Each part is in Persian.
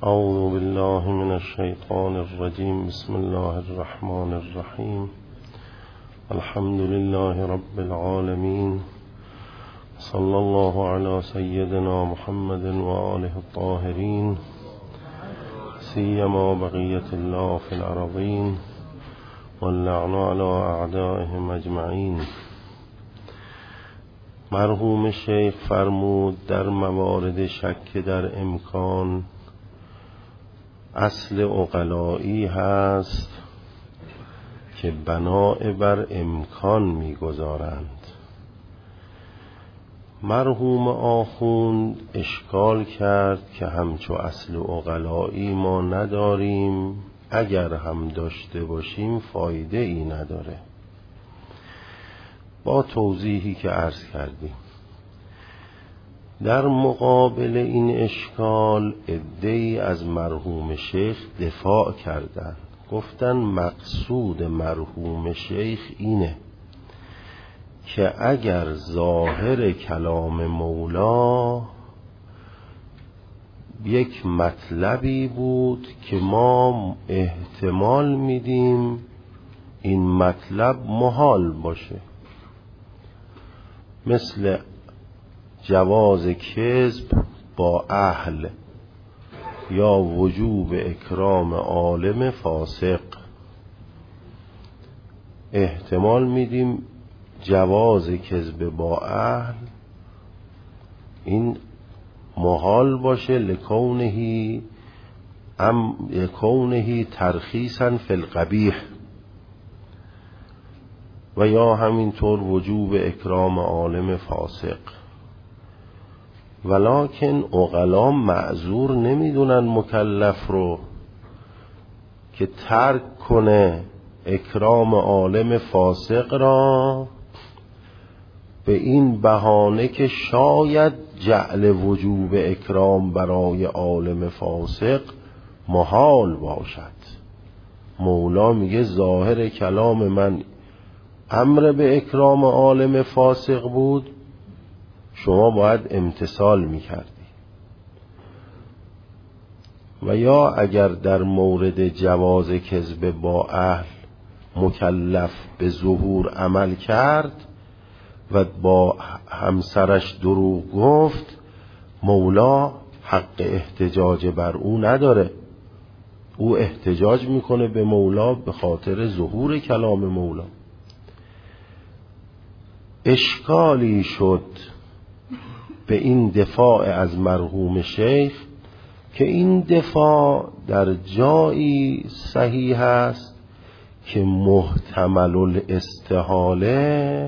اعوذ بالله من الشیطان الرجیم. بسم الله الرحمن الرحیم. الحمد لله رب العالمین. صلی الله علی سیدنا محمد و آله الطاهرین، سیما بقیة الله فی الارضین واللعن علی اعدائهم اجمعین. مرحوم شیخ فرمود در موارد شک در امکان اصل عقلایی هست که بناء بر امکان می‌گذارند. مرحوم آخوند اشکال کرد که همچو اصل عقلایی ما نداریم، اگر هم داشته باشیم فایده ای نداره. با توضیحی که عرض کردیم، در مقابل این اشکال عده‌ای از مرحوم شیخ دفاع کردند. گفتن مقصود مرحوم شیخ اینه که اگر ظاهر کلام مولا یک مطلبی بود که ما احتمال میدیم این مطلب محال باشه، مثل جواز کذب با اهل یا وجوب اکرام عالم فاسق، احتمال میدیم جواز کذب با اهل این محال باشه لکونه ترخیصا فی القبیح، و یا همینطور وجوب اکرام عالم فاسق. ولکن عقلا معذور نمیدونن مکلف رو که ترک کنه اکرام عالم فاسق را به این بهانه که شاید جعل وجوب اکرام برای عالم فاسق محال باشد. مولا میگه ظاهر کلام من امر به اکرام عالم فاسق بود، شما باید امتثال میکردی. و یا اگر در مورد جواز کذب با اهل مکلف به ظهور عمل کرد و با همسرش دروغ گفت، مولا حق احتجاج بر او نداره. او احتجاج میکنه به مولا به خاطر ظهور کلام مولا. اشکالی شد به این دفاع از مرحوم شیخ که این دفاع در جایی صحیح است که محتمل الاستحاله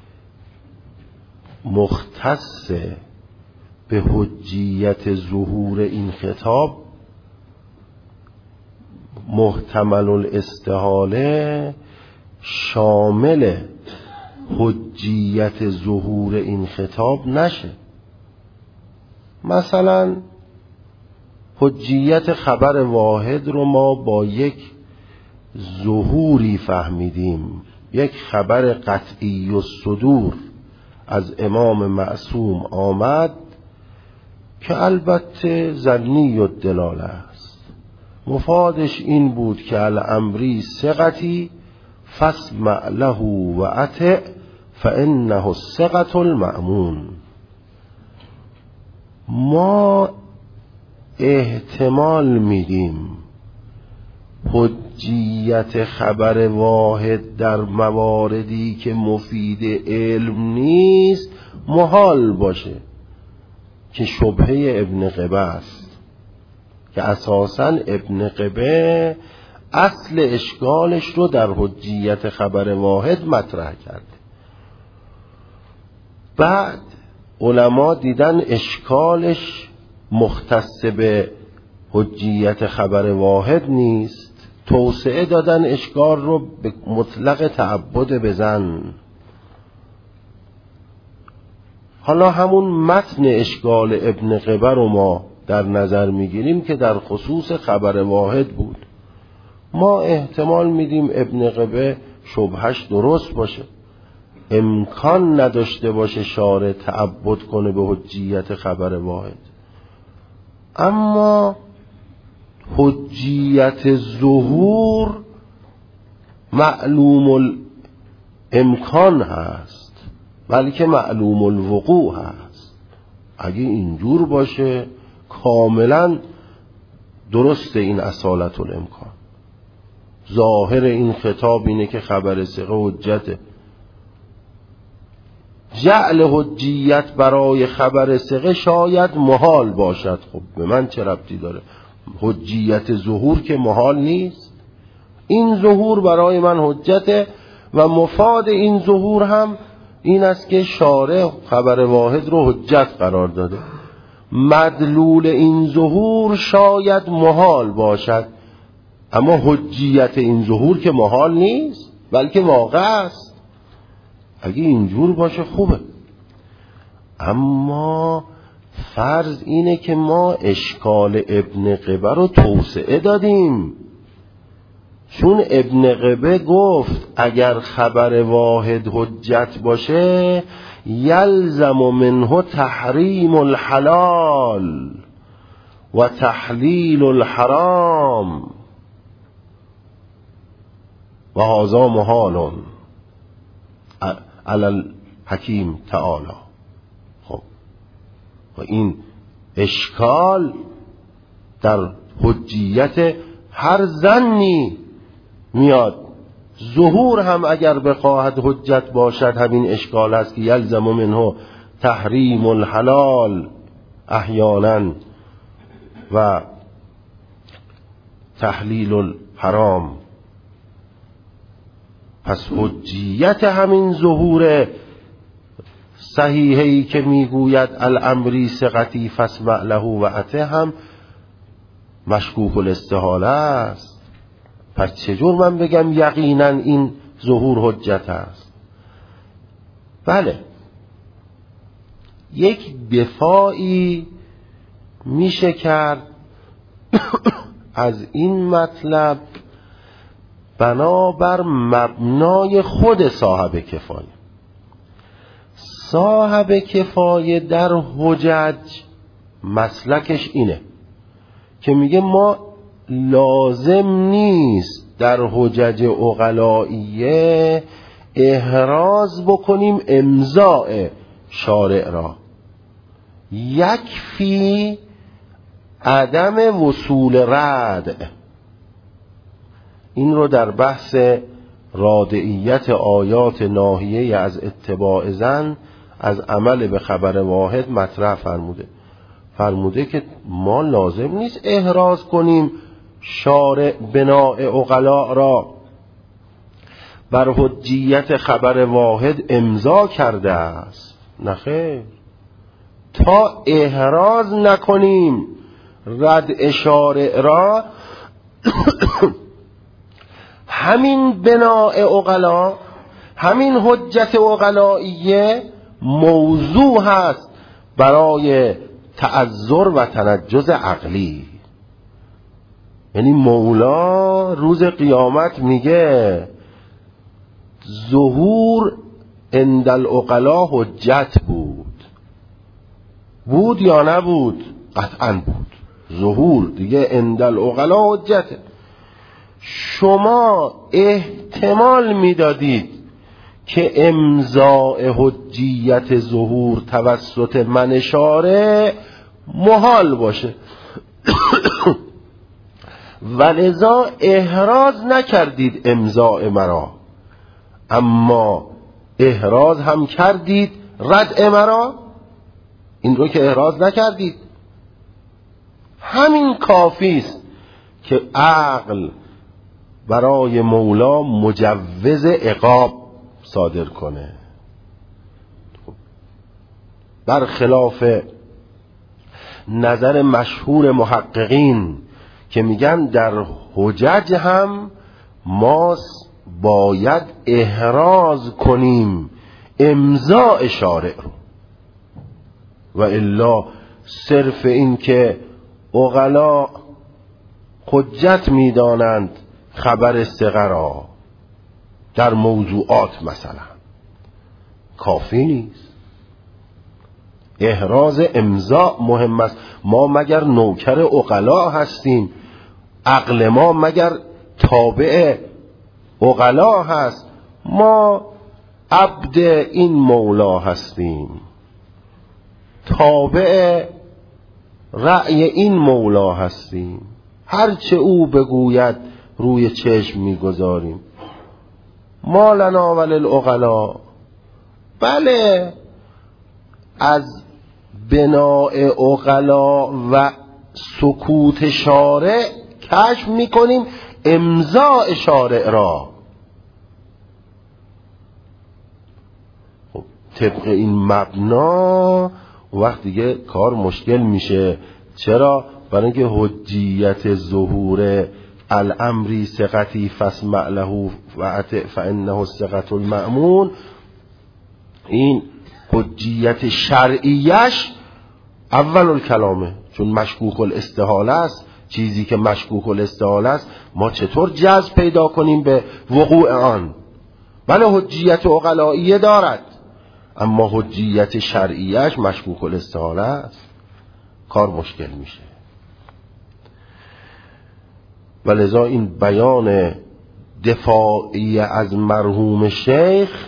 مختص به حجیت ظهور این خطاب، محتمل الاستحاله شامل حجیت ظهور این خطاب نشه. مثلا حجیت خبر واحد رو ما با یک ظهوری فهمیدیم، یک خبر قطعی الصدور از امام معصوم آمد که البته ظنی الدلاله است، مفادش این بود که الامری ثقتی فاسمع له و اطع فانه الثقة المأمون. ما احتمال میدیم حجیت خبر واحد در مواردی که مفید علم نیست محال باشه، که شبهه ابن قبه است، که اساساً ابن قبه اصل اشکالش رو در حجیت خبر واحد مطرح کرده. بعد علما دیدن اشکالش مختص به حجیت خبر واحد نیست، توسعه دادن اشکال رو به مطلق تعبد بزن. حالا همون متن اشکال ابن قبه رو ما در نظر میگیریم که در خصوص خبر واحد بود. ما احتمال میدیم ابن قبه شبهش درست باشه، امکان نداشته باشه شارع تعبد کنه به حجیت خبر واحد. اما حجیت ظهور معلوم الامکان هست بلکه معلوم الوقوع هست. اگه اینجور باشه کاملا درسته این اصالت الامکان. ظاهر این خطاب اینه که خبر ثقه حجته. جعل حجیت برای خبر ثقه شاید محال باشد. خب به من چه ربطی داره؟ حجیت ظهور که محال نیست. این ظهور برای من حجته و مفاد این ظهور هم این است که شارع خبر واحد رو حجت قرار داده. مدلول این ظهور شاید محال باشد، اما حجیت این ظهور که محال نیست بلکه واقع است. اگه اینجور باشه خوبه. اما فرض اینه که ما اشکال ابن قبه رو توسعه دادیم، چون ابن قبه گفت اگر خبر واحد حجت باشه یلزم منه تحریم الحلال و تحلیل الحرام و هذا محال علی الحکیم تعالی. خب و این اشکال در حجیت هر ظنی میاد. ظهور هم اگر بخواهد حجت باشد همین اشکال است که یلزم منه تحریم الحلال احیانا و تحلیل الحرام. پس حجیت همین ظهور صحیحی که میگوید الامری ثقتی فاسمع له و اطع هم مشکوک الاستحاله است. پس چجور من بگم یقینا این ظهور حجت است؟ بله، یک دفاعی میشه کرد از این مطلب بنابر مبنای خود صاحب کفایه. صاحب کفایه در حجج مسلکش اینه که میگه ما لازم نیست در حجج عقلائیه احراز بکنیم امضاء شارع را، یکفی عدم وصول رد. این رو در بحث رادعیت آیات ناهیه از اتباع ظن از عمل به خبر واحد مطرح فرموده که ما لازم نیست احراز کنیم شارع بناء عقلا را بر حجیت خبر واحد امضا کرده است. نخیر، تا احراز نکنیم رد شارع را همین بناء عقلا، همین حجت عقلائیه موضوع هست برای تعذر و تنجز عقلی. یعنی مولا روز قیامت میگه ظهور عند العقلا حجت بود یا نبود؟ قطعا بود. ظهور دیگه عند العقلا حجته. شما احتمال میدادید که امضاء حجیت ظهور توسط من شارع محال باشه و لذا احراز نکردید امضاء مرا، اما احراز هم کردید ردع مرا. این رو که احراز نکردید، همین کافی است که عقل برای مولا مجوز عقاب صادر کنه. برخلاف نظر مشهور محققین که میگن در حجج هم ما باید احراز کنیم امضاء شارع رو، و الا صرف این که عقلا حجت میدانند خبر ثقه را در موضوعات مثلا کافی نیست. احراز امضاء مهم است. ما مگر نوکر عقلا هستیم؟ عقل ما مگر تابع عقلا هست؟ ما عبد این مولا هستیم، تابع رأی این مولا هستیم، هرچه او بگوید روی چشم میگذاریم. ما لنا وللعقلا. بله، از بناء عقلا و سکوت شارع کشف میکنیم امضاء شارع را. خب طبق این مبنا وقت دیگه کار مشکل میشه. چرا؟ برای اینکه حجیت ظهور الامری ثقتی فاسمع له واطع فانه الثقة المأمون، این حجیت شرعیش اول الکلامه، چون مشکوک الاستحاله است. چیزی که مشکوک الاستحاله است ما چطور جذب پیدا کنیم به وقوع آن؟ بله حجیت عقلائیه دارد، اما حجیت شرعیش مشکوک الاستحاله است، کار مشکل میشه. ولذا این بیان دفاعی از مرحوم شیخ،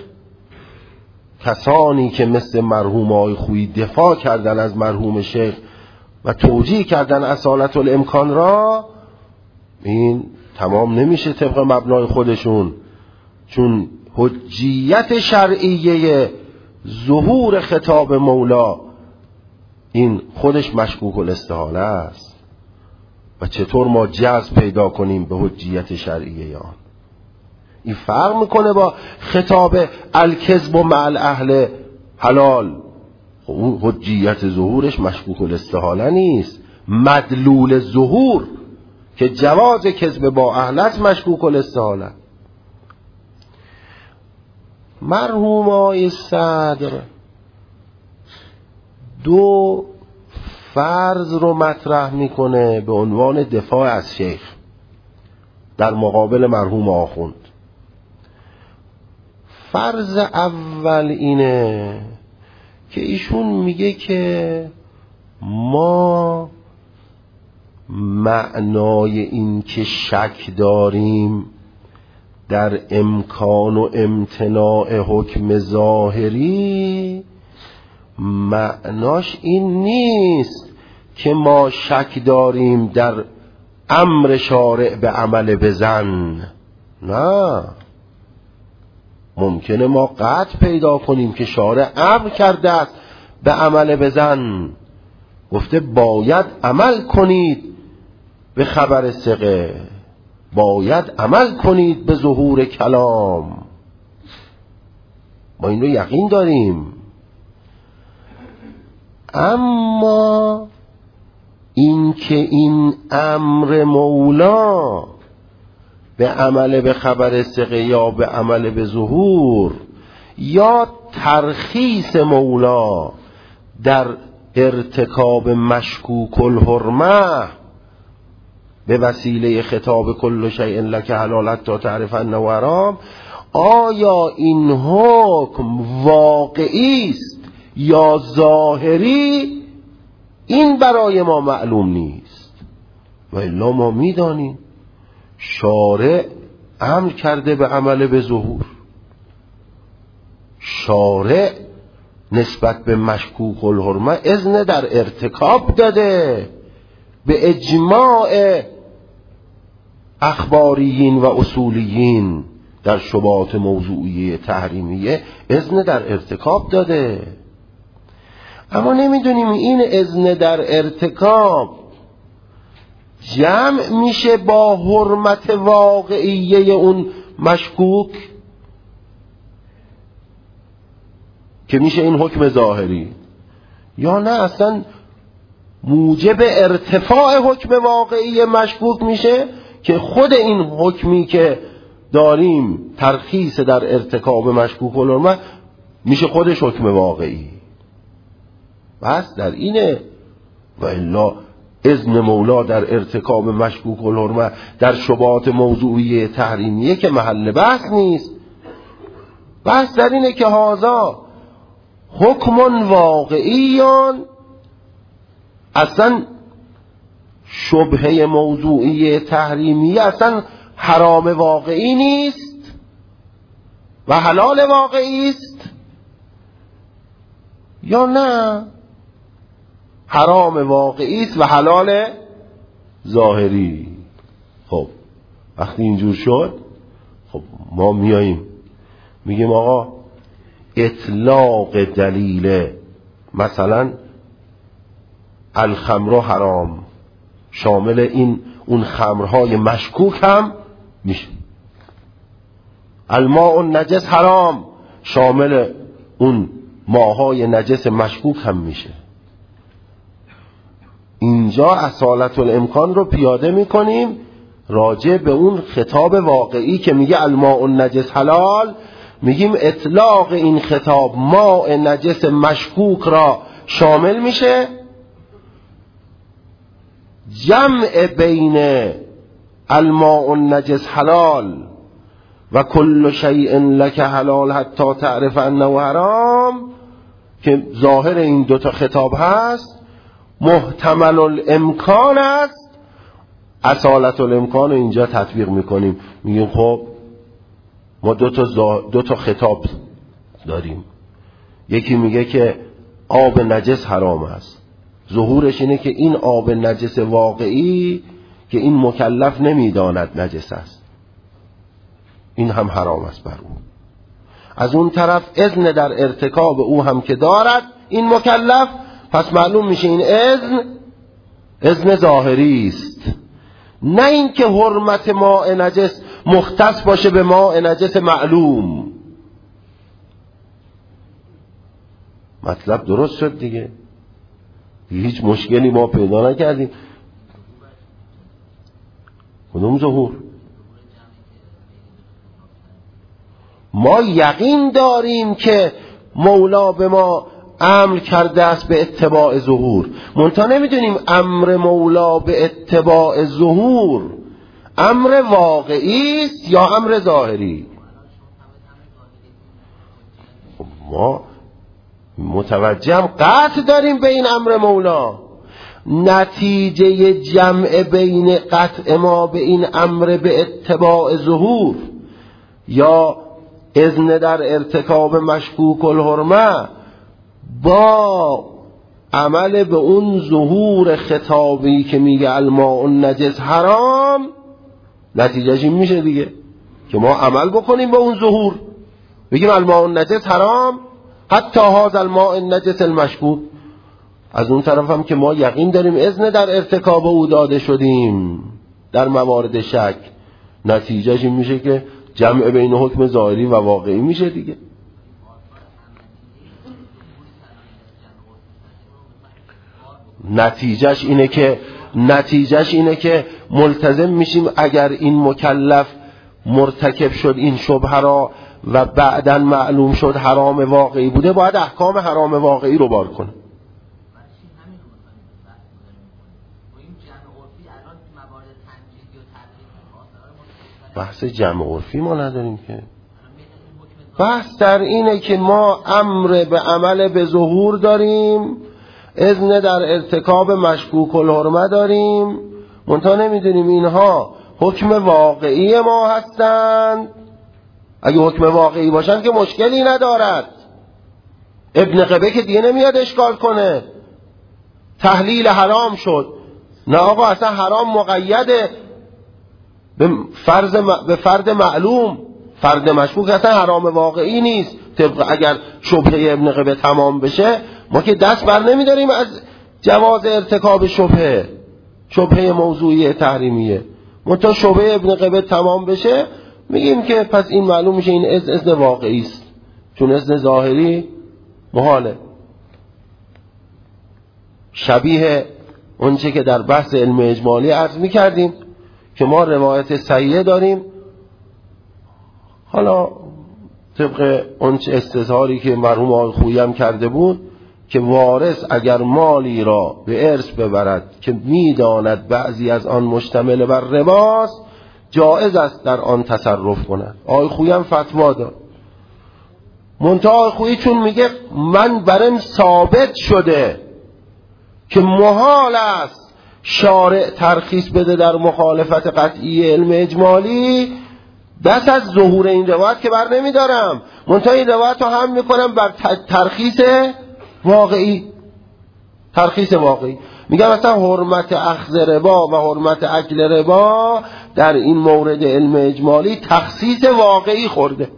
کسانی که مثل مرحوم آقای خویی دفاع کردن از مرحوم شیخ و توجیه کردن اصالت الامکان را، این تمام نمیشه طبق مبنای خودشون، چون حجیت شرعیه ظهور خطاب مولا این خودش مشکوک الاستحاله است. و چطور ما جذب پیدا کنیم به حجیت شرعیه آن؟ این فرق میکنه با خطاب الکذب مع الاهل حلال. خب اون حجیت ظهورش مشکوک الاستحاله نیست، مدلول ظهور که جواز کذب با اهلت مشکوک الاستحاله. مرحوم آقای صدر دو فرض رو مطرح میکنه به عنوان دفاع از شیخ در مقابل مرحوم آخوند. فرض اول اینه که ایشون میگه که ما معنای این که شک داریم در امکان و امتناع حکم ظاهری، معناش این نیست که ما شک داریم در امر شارع به عمل بزن. نه، ممکنه ما قطع پیدا کنیم که شارع امر کرده است به عمل بزن، گفته باید عمل کنید به خبر ثقه، باید عمل کنید به ظهور کلام. ما این رو یقین داریم. اما این که این امر مولا به عمل به خبر ثقه یا به عمل به ظهور یا ترخیص مولا در ارتکاب مشکوک الحرمه به وسیله خطاب کل شیء لک حلال حتی تعرف انه حرام، آیا این حکم واقعی است یا ظاهری؟ این برای ما معلوم نیست. و الا ما میدانیم شارع امر کرده به عمل به ظهور، شارع نسبت به مشکوک الحرمه اذن در ارتکاب داده، به اجماع اخباریین و اصولیین در شبهات موضوعی تحریمیه اذن در ارتکاب داده. اما نمیدونیم این اذن در ارتکاب جمع میشه با حرمت واقعیه اون مشکوک که میشه این حکم ظاهری، یا نه اصلا موجب ارتفاع حکم واقعی مشکوک میشه که خود این حکمی که داریم ترخیص در ارتکاب مشکوک الحرمه میشه خودش حکم واقعی. بس در اینه. و الا اذن مولا در ارتکاب مشکوک الحرمه در شبهات موضوعی تحریمیه که محل بحث نیست. بحث در اینه که هذا حکم واقعیان، اصلا شبهه موضوعی تحریمی اصلا حرام واقعی نیست و حلال واقعی است، یا نه حرام واقعی است و حلال ظاهری. خب وقتی اینجور شد، خب ما میاییم میگیم آقا اطلاق دلیل مثلا الخمر حرام شامل این اون خمرهای مشکوک هم میشه، الماء النجس حرام شامل اون ماهای نجس مشکوک هم میشه. اینجا اصالت الامکان رو پیاده میکنیم راجع به اون خطاب واقعی که میگه الماء النجس حلال، میگیم اطلاق این خطاب ماء نجس مشکوک را شامل میشه، جمع بین الماء النجس حلال و کل شیء لک حلال حتی تعرف انه حرام که ظاهر این دوتا خطاب هست، محتمل الامکان است. اصالت الامکان رو اینجا تطبیق میکنیم، میگیم خب ما دو تا خطاب داریم، یکی میگه که آب نجس حرام است، ظهورش اینه که این آب نجس واقعی که این مکلف نمیداند نجس است، این هم حرام است بر او. از اون طرف اذن در ارتکاب او هم که دارد این مکلف، پس معلوم میشه این اذن ظاهری است، نه اینکه حرمت ماء نجس مختص باشه به ماء نجس معلوم. مطلب درست شد دیگه، هیچ مشکلی ما پیدا نکردیم. کدوم ظهور؟ ما یقین داریم که مولا به ما امر کرده است به اتباع ظهور، منتها نمیدونیم امر مولا به اتباع ظهور امر واقعی است یا امر ظاهری. ما متوجهم قطع داریم به این امر مولا، نتیجه جمع بین قطع ما به این امر به اتباع ظهور یا اذن در ارتکاب مشکوک الحرمه با عمل به اون ظهور خطابی که میگه الماء النجس حرام، نتیجهش این میشه دیگه که ما عمل بکنیم به اون ظهور، بگیم الماء النجس حرام حتی هذا الماء النجس المشکوک. از اون طرف هم که ما یقین داریم اذن در ارتکاب او داده شدیم در موارد شک، نتیجهش این میشه که جمع بین حکم ظاهری و واقعی میشه دیگه. نتیجهش اینه که ملتزم میشیم اگر این مکلف مرتکب شد این شبهه را و بعداً معلوم شد حرام واقعی بوده، باید احکام حرام واقعی رو بار کنه. بحث جمع عرفی ما نداریم که، بحث در اینه که ما امر به عمل به ظهور داریم، اذن در ارتکاب مشکوک الحرمه داریم، منتها نمیدونیم اینها حکم واقعی ما هستند. اگه حکم واقعی باشن که مشکلی ندارد، ابن قبه که دیگه نمیاد اشکال کنه تحلیل حرام شد، نه آقا اصلا حرام مقیده به فرد معلوم، فرد مشکوک اصلا حرام واقعی نیست. اگر شبهه ابن قبه تمام بشه ما که دست بر نمیداریم از جواز ارتکاب شبهه موضوعی تحریمیه، منتها شبهه ابن قبه تمام بشه میگیم که پس این معلوم میشه این اذن واقعی است، چون اذن ظاهری محاله. شبیه اونچه که در بحث علم اجمالی عرض میکردیم که ما روایت صحیحه داریم، حالا طبق اونچه استظهاری که مرحوم آقای خویی هم کرده بود که وارث اگر مالی را به ارث ببرد که میداند بعضی از آن مشتمل بر رباست، جایز است در آن تصرف کند. آقای خویی هم فتوا داد، منتها آقای خویی چون میگه من برم ثابت شده که محال است شارع ترخیص بده در مخالفت قطعی علم اجمالی، دست از ظهور این روایت که بر نمیدارم، منتها این روایت رو هم میکنم بر ترخیص واقعی. ترخیص واقعی میگم مثلا حرمت اخذ ربا و حرمت اکل ربا در این مورد علم اجمالی تخصیص واقعی خورده.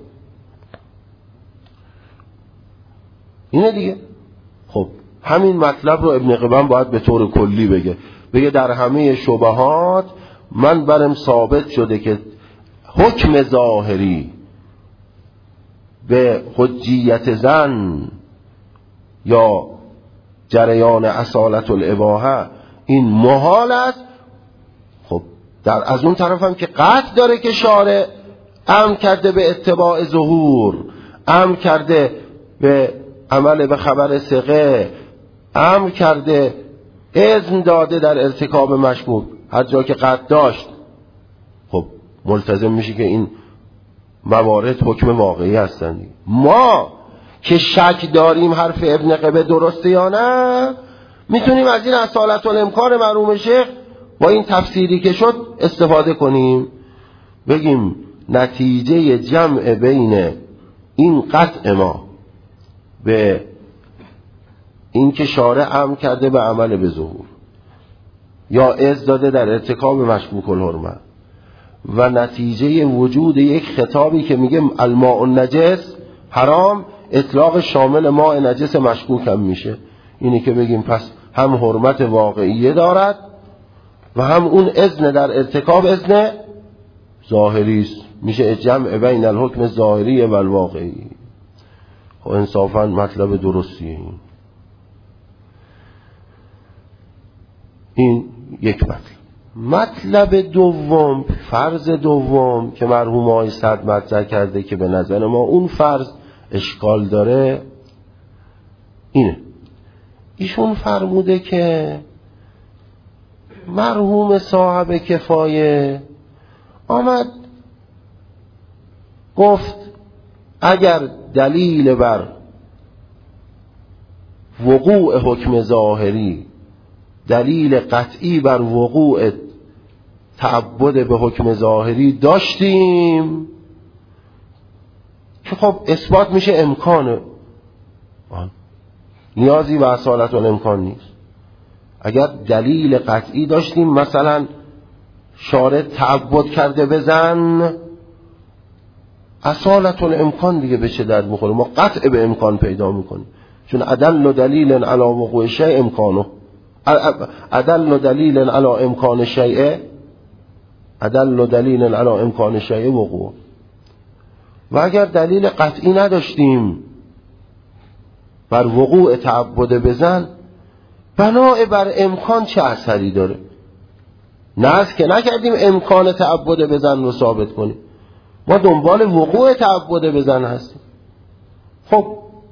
اینه دیگه. خب همین مطلب رو ابن قبن باید به طور کلی بگه در همه شبهات من برم ثابت شده که حکم ظاهری به حجیت زن یا جریان اصالت الاباحه این محال است. خب از اون طرف هم که قطع داره که شارع امر کرده به اتباع ظهور، امر کرده به عمل به خبر ثقه، امر کرده اذن داده در ارتکاب مشکوک، هر جا که قطع داشت خب ملتزم میشه که این موارد حکم واقعی هستند. ما که شک داریم حرف ابن قبه درسته یا نه، میتونیم از این اصالت الامکان مرحوم شیخ با این تفسیری که شد استفاده کنیم، بگیم نتیجه جمع بین این قطع ما به این که شارع امر کرده به عمل به ظهور یا اذن داده در ارتکاب مشکوک الحرمه و نتیجه وجود یک خطابی که میگه الماء النجس حرام، اطلاق شامل ماء نجس مشکوک هم میشه، اینی که بگیم پس هم حرمت واقعیه دارد و هم اون اذن در ارتکاب اذن ظاهری است، میشه جمع بین الحکم ظاهری و الواقعی. خب انصافا مطلب درستیه. این یک مطلب دوم، فرض دوم که مرحوم آقای صدر مطرح کرده که به نظر ما اون فرض اشکال داره اینه. ایشون فرموده که مرحوم صاحب کفایه آمد گفت اگر دلیل بر وقوع حکم ظاهری، دلیل قطعی بر وقوع تعبد به حکم ظاهری داشتیم که خب اثبات میشه امکانه، نیازی به اصالت الامکان نیست. اگر دلیل قطعی داشتیم، مثلا شارع تعبد کرده بزن، اصالت الامکان دیگه به چه درد میخوره؟ ما قطع به امکان پیدا میکنیم، چون ادل دلیل علی وقوع شیء امکانه، ادل دلیل علی امکان شیء، ادل دلیل علی امکان شیء وقوع. و اگر دلیل قطعی نداشتیم بر وقوع تعبد بزن، بناء بر امکان چه اثری داره؟ ناز که نکردیم امکان تعبد بزن رو ثابت کنیم، ما دنبال وقوع تعبد بزن هستیم. خب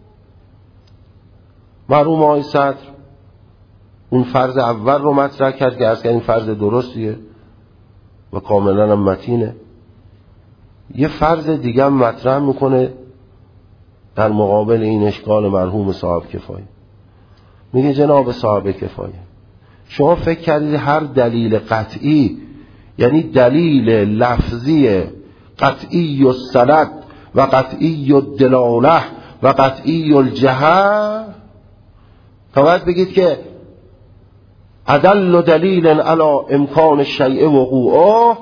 مرحوم آقای صدر اون فرض اول رو مطرح کرد که این فرض درستیه و کاملا هم متینه. یه فرض دیگه هم مطرح میکنه در مقابل این اشکال مرحوم صاحب کفایه. میگه جناب صاحب کفایه، شما فکر کردید هر دلیل قطعی، یعنی دلیل لفظی قطعی السند و قطعی الدلاله و قطعی الجهه، تا باید بگید که ادل دلیل علی امکان شیء وقوعه؟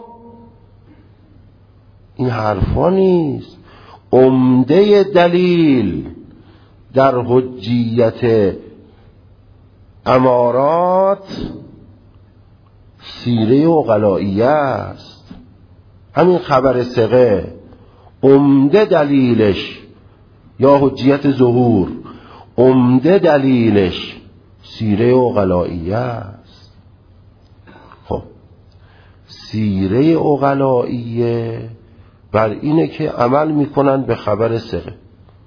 این حرفا نیست. عمده دلیل در حجیت امارات سیره عقلائیه است. همین خبر ثقه عمده دلیلش، یا حجیت ظهور عمده دلیلش سیره عقلائیه است. خب سیره عقلائیه بر اینه که عمل میکنن به خبر ثقه.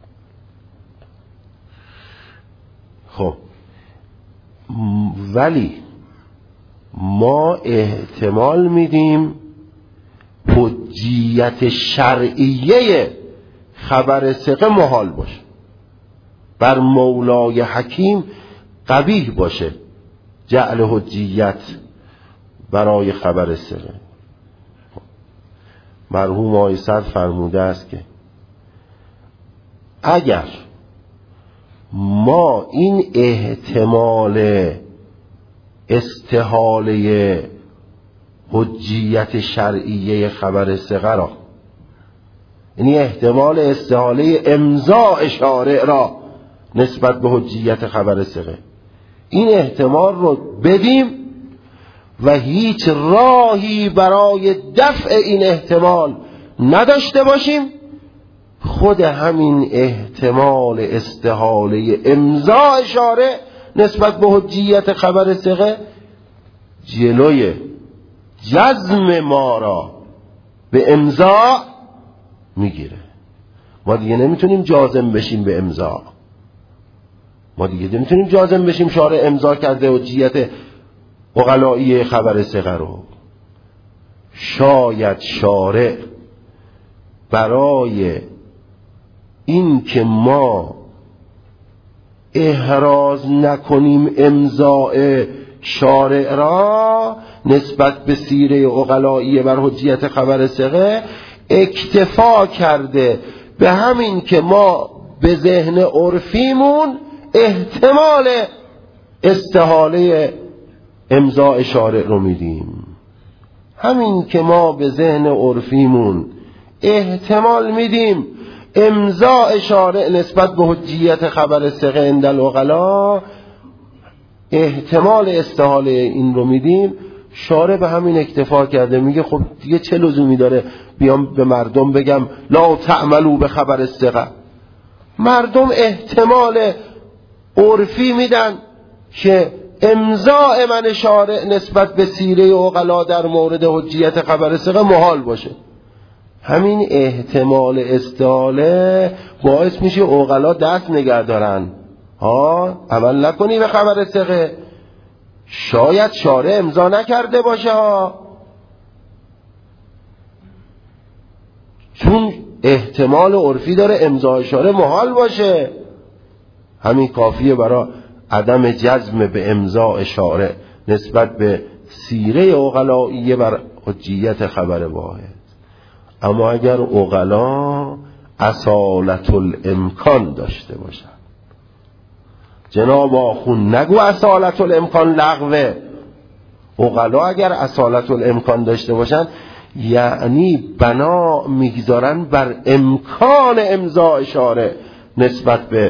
خب ولی ما احتمال میدیم حجیت شرعیه خبر ثقه محال باشه، بر مولای حکیم قبیح باشه جعل حجیت برای خبر ثقه. مرحوم آقای صدر فرموده است که اگر ما این احتمال استحاله حجیت شرعیه خبر ثقه را، یعنی احتمال استحاله امضاء شارع را نسبت به حجیت خبر ثقه، این احتمال رو بدیم و هیچ راهی برای دفع این احتمال نداشته باشیم، خود همین احتمال استحاله امضاء شارع نسبت به حجیت خبر ثقه جلوی جزم ما را به امضاء میگیره. ما دیگه نمیتونیم جازم بشیم به امضاء، ما دیگه نمیتونیم جازم بشیم شارع امضاء کرده حجیت عقلایی خبر ثقه رو. شاید شارع برای این که ما احراز نکنیم امضاء شارع را نسبت به سیره عقلایی بر حجیت خبر ثقه اکتفا کرده به همین که ما به ذهن عرفیمون احتمال استحاله امضاء شارع رو میدیم. همین که ما به ذهن عرفیمون احتمال میدیم امضاء شارع نسبت به حجیت خبر ثقه عند العقلا، احتمال استحاله این رو میدیم، شارع به همین اکتفا کرده. میگه خب دیگه چه لزومی داره بیام به مردم بگم لا تعملوا به خبر ثقه. مردم احتمال عرفی میدن که امضاء من شارع نسبت به سیره عقلا در مورد حجیت خبر ثقه محال باشه. همین احتمال استحاله باعث میشه عقلا دست نگه دارن، عمل نکنی به خبر ثقه، شاید شارع امضا نکرده باشه چون احتمال عرفی داره امضای شارع محال باشه. همین کافیه برای عدم جزم به امضاء شارع نسبت به سیره عقلائیه بر حجیت خبر واحد. اما اگر عقلا اصالت الامکان داشته باشن، جناب آخون نگو اصالت الامکان لغوه، عقلا اگر اصالت الامکان داشته باشن یعنی بنا میگذارن بر امکان امضاء شارع نسبت به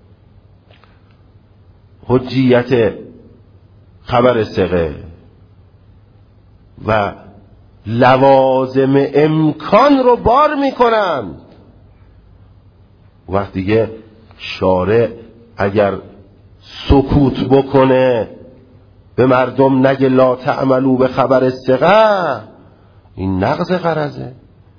حجیت خبر ثقه و لوازم امکان رو بار میکنن. وقت دیگه شارع اگر سکوت بکنه به مردم نگه لا تعملوا به خبر ثقه، این نقض غرضه.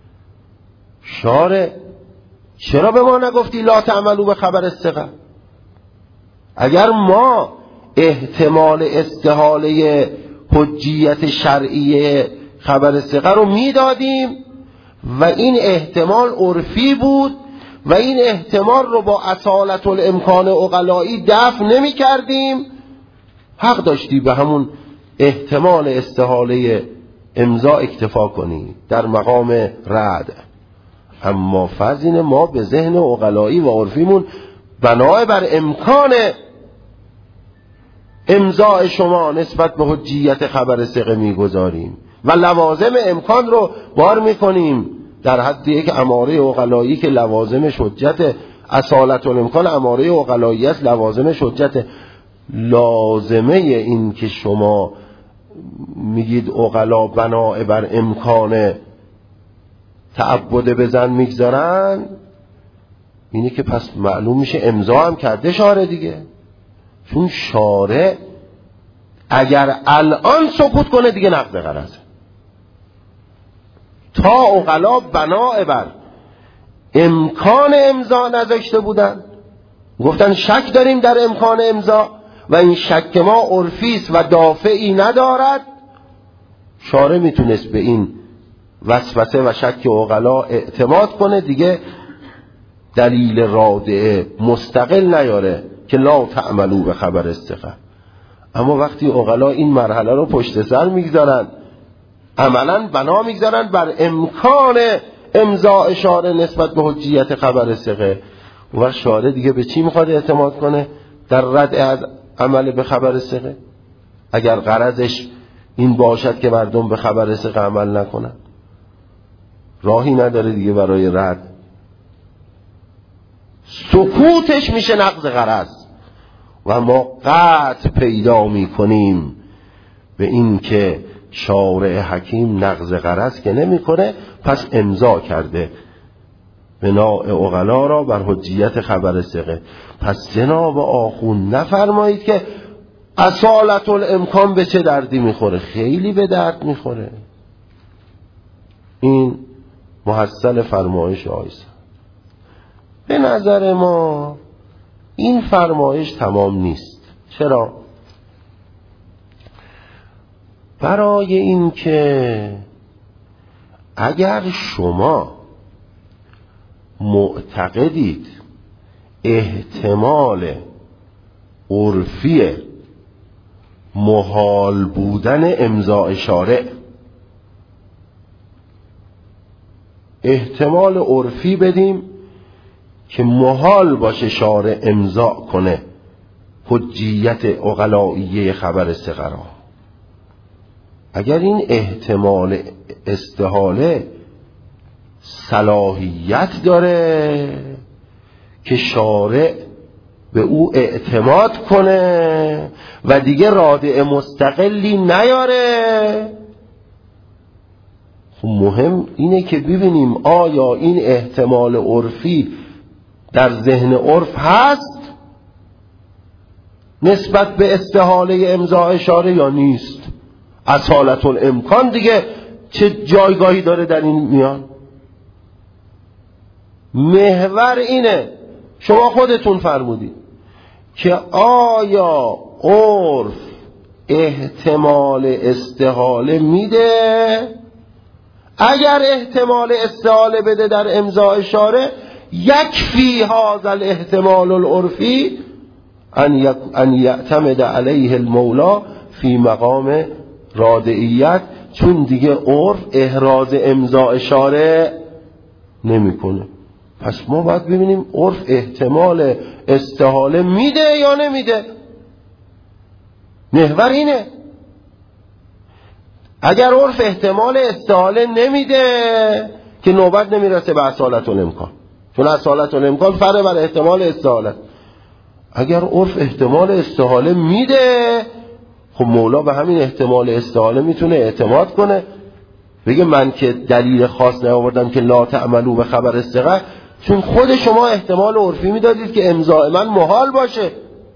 شارع چرا به ما نگفتی لا تعملوا به خبر ثقه؟ اگر ما احتمال استحاله حجیت شرعیه خبر ثقه رو میدادیم و این احتمال عرفی بود و این احتمال رو با اصالت الامکان عقلایی دفع نمی کردیم، حق داشتی به همون احتمال استحاله امضا اکتفا کنی در مقام رد. اما فرض اینه ما به ذهن عقلایی و عرفیمون بنای بر امکان امضاء شما نسبت به حجیت خبر ثقه میگذاریم و لوازم امکان رو بار میکنیم در حد یک اماره عقلایی که لوازمش حجت اصالت الامکان اماره عقلایی است، لوازمش حجت. لازمه این که شما میگید عقلا بنا بر امکان تعبد بزن میگذارن، اینه که پس معلوم میشه امضا هم کرده شارع دیگه. چون شارع اگر الان سکوت کنه دیگه نقض غرضه. تا عقلا بنا بر امکان امضا نذاشته بودن، گفتن شک داریم در امکان امضا و این شک ما عرفی است و دافعی ندارد، شارع میتونست به این وسوسه و شک عقلا اعتماد کنه، دیگه دلیل رادعه مستقل نیاره که لا تعملوا به خبر ثقه. اما وقتی عقلا این مرحله رو پشت سر میگذارن، عملا بنا میگذارن بر امکان امضا اشاره نسبت به حجیت خبر ثقه، و شارع دیگه به چی میخواد اعتماد کنه در رد از عمل به خبر ثقه؟ اگر غرضش این باشد که مردم به خبر ثقه عمل نکنن، راهی نداره دیگه برای رد. سکوتش میشه نقض غرض و ما قطع پیدا میکنیم به این که شارع حکیم نقض غرض که نمیکنه، پس امضا کرده بناء عقلا را بر حجیت خبر ثقه. پس جناب آخوند نفرمایید که اصالت الامکان به چه دردی میخوره. خیلی به درد میخوره. این محصل فرمایش آیسا. به نظر ما این فرمایش تمام نیست. چرا؟ برای این که اگر شما معتقدید احتمال عرفی محال بودن امضاء شارع، احتمال عرفی بدیم که محال باشه شارع امضا کنه حجیت عقلائیه خبر ثقه را، اگر این احتمال استحاله صلاحیت داره که شارع به او اعتماد کنه و دیگه رادع مستقلی نیاره، خب مهم اینه که ببینیم آیا این احتمال عرفی در ذهن عرف هست نسبت به استحاله امضاء اشاره یا نیست. اصالت الامکان دیگه چه جایگاهی داره در این میان؟ محور اینه، شما خودتون فرمودید که آیا عرف احتمال استحاله میده؟ اگر احتمال استحاله بده در امضاء اشاره، یکفی هذا الاحتمال العرفی ان یعتمد علیه المولا فی مقام رادعیت، چون دیگه عرف احراز امضاء اشاره نمیکنه. پس ما باید ببینیم عرف احتمال استحاله میده یا نمیده. محور اینه. اگر عرف احتمال استحاله نمیده که نوبت نمیرسه به اصالت الامکان، چون اصالت الامکان فرع بر احتمال استحاله. اگر عرف احتمال استحاله میده، خب مولا به همین احتمال استحاله میتونه اعتماد کنه، بگه من که دلیل خاص نیاوردم که لا تعملوا به خبر الثقه، چون خود شما احتمال عرفی میدادید که امضاء من محال باشه.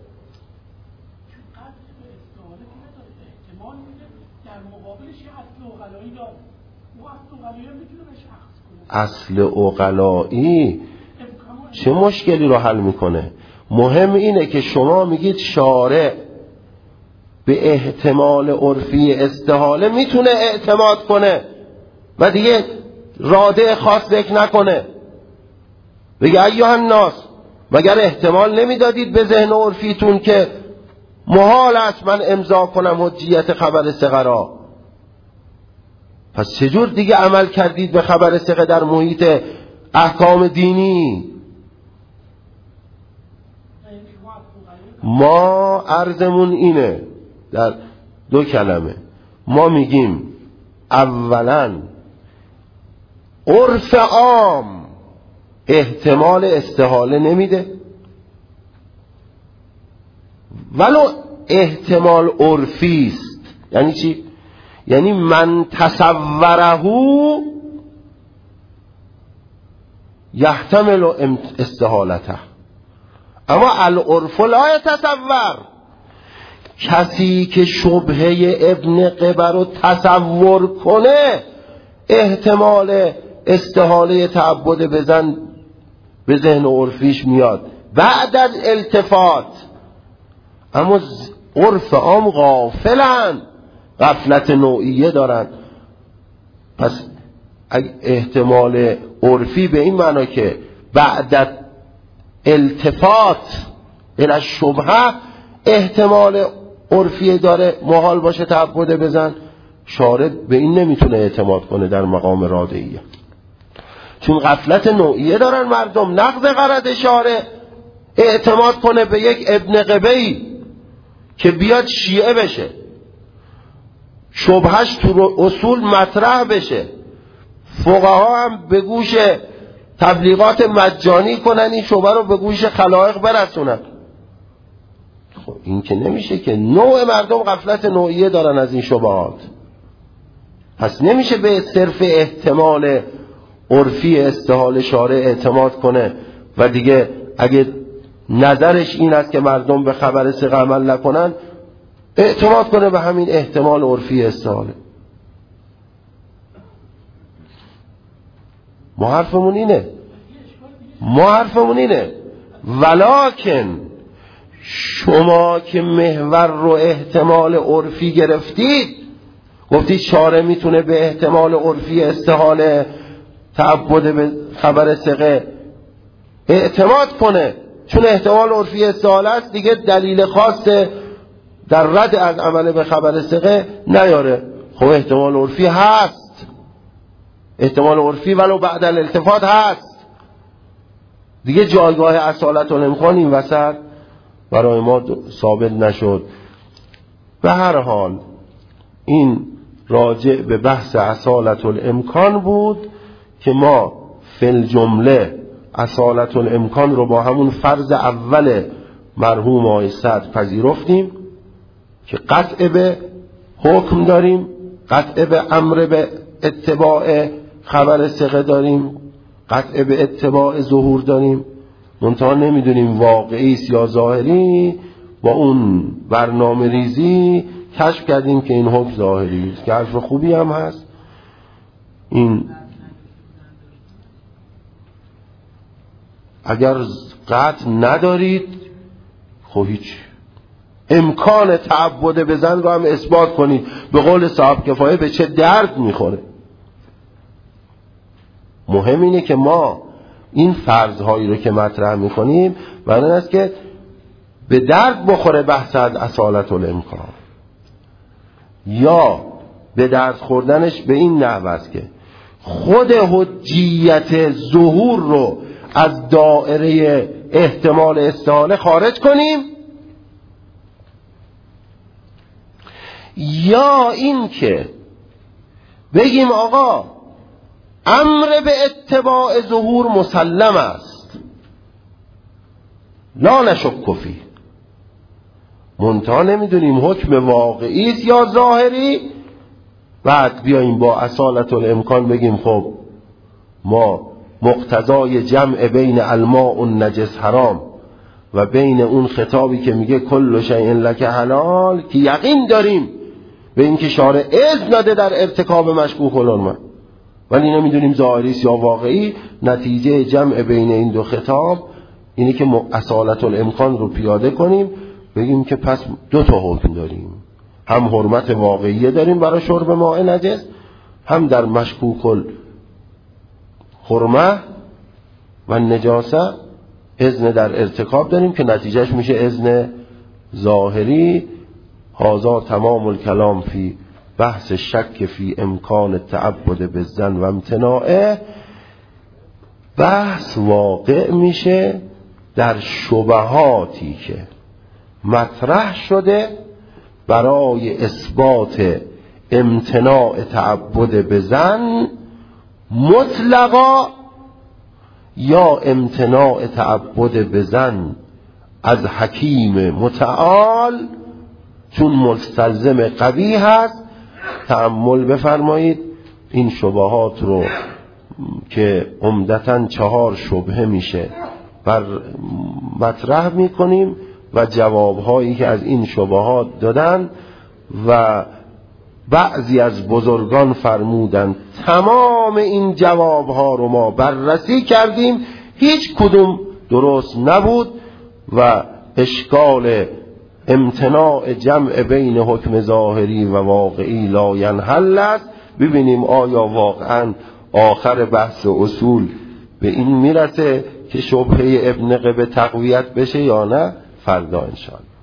اصل عقلایی چه مشکلی رو حل میکنه؟ مهم اینه که شما میگید شارع به احتمال عرفی استحاله میتونه اعتماد کنه و دیگه رادع خاص ذکر نکنه، بگه ایها الناس مگر احتمال نمیدادید به ذهن عرفیتون که محال است من امضا کنم حجیت خبر ثقه را؟ پس چجور دیگه عمل کردید به خبر ثقه در محیط احکام دینی؟ ما عرضمون اینه در دو کلمه. ما میگیم اولا عرف عام احتمال استحاله نمیده، ولو احتمال عرفی است. یعنی چی؟ یعنی من تصوره یحتمل استحالته، اما العرف لا یتصور. کسی که شبهه ابن قبر رو تصور کنه احتمال استحاله تعبد به ذهن عرفیش میاد بعد از التفات، اما عرف عام غافلن، غفلت نوعیه دارن. پس احتمال عرفی به این معنی که بعد التفات الى الشبهه احتمال عرفی داره محال باشه تعبد بزن، شارع به این نمیتونه اعتماد کنه در مقام رادعیه، چون غفلت نوعیه دارن مردم. نقض غرض شارع اعتماد کنه به یک ابن قبه‌ای که بیاد شیعه بشه، شبهش تو اصول مطرح بشه، فقها هم به گوش تبلیغات مجانی کنن این شبه رو به گوش خلائق برسونن. خب این که نمیشه که، نوع مردم غفلت نوعیه دارن از این شبهات، پس نمیشه به صرف احتمال عرفی استحال شارع اعتماد کنه و دیگه اگه نظرش این است که مردم به خبر ثقه عمل نکنن اعتماد کنه به همین احتمال عرفی استحاله. ما حرفمون اینه ولکن شما که محور رو احتمال عرفی گرفتید، گفتید شارع میتونه به احتمال عرفی استحاله تعبد به خبر ثقه اعتماد کنه، چون احتمال عرفی استحاله است دیگه دلیل خاص در رد از عمل به خبر ثقه نیاره. خب احتمال عرفی هست، احتمال عرفی ولو بعد الالتفات هست دیگه، جایگاه اصالت الامکان این وسط برای ما ثابت نشد. به هر حال این راجع به بحث اصالت الامکان بود که ما فی الجمله اصالت الامکان رو با همون فرض اول مرحوم آقای صدر پذیرفتیم که قطع به حکم داریم، قطع به امر به اتباع خبر ثقه داریم، قطع به اتباع ظهور داریم، منتها نمیدونیم واقعی است یا ظاهری. با اون برنامه ریزی کشف کردیم که این حکم ظاهری است، که حرف خوبی هم هست. این اگر قطع ندارید خب هیچ امکان تعبد بزن رو هم اثبات کنید، به قول صاحب کفایه به چه درد میخوره. مهم اینه که ما این فرضهایی رو که مطرح میکنیم برای این است که به درد بخوره بحث از اصالت الامکان، یا به درد خوردنش به این نحو است که خود حجیت ظهور رو از دائره احتمال استحاله خارج کنیم، یا این که بگیم آقا امر به اتباع ظهور مسلم است لا نشک فیه، منتها نمیدونیم حکم واقعی است یا ظاهری، بعد بیاییم با اصالت الامکان بگیم خب ما مقتضای جمع بین الماء و نجس حرام و بین اون خطابی که میگه کل شیء لک حلال که یقین داریم به این که شارع اذن داده در ارتکاب مشکوک الحرمه، ولی نمیدونیم ظاهری است یا واقعی، نتیجه جمع بین این دو خطاب اینه که اصالت الامکان رو پیاده کنیم، بگیم که پس دو تا حکم داریم، هم حرمت واقعیه داریم برای شرب ماء نجس، هم در مشکوک الحرمه و نجاسه اذن در ارتکاب داریم که نتیجهش میشه اذن ظاهری. هذا تمام الکلام فی بحث شک فی امکان تعبد بالظن و امتناعه. بحث واقع میشه در شبهاتی که مطرح شده برای اثبات امتناع تعبد بظن مطلقا یا امتناع تعبد بظن از حکیم متعال، چون مستلزم قوی هست. تأمل بفرمایید این شبهات رو که عمدتاً 4 شبهه میشه بر مطرح میکنیم و جوابهایی که از این شبهات دادن، و بعضی از بزرگان فرمودند تمام این جوابها رو ما بررسی کردیم، هیچ کدوم درست نبود و اشکال امتناع جمع بین حکم ظاهری و واقعی لا ینحل است. ببینیم آیا واقعا آخر بحث اصول به این میرسه که شبهه ابن قبه تقویت بشه یا نه. فردا انشاءالله.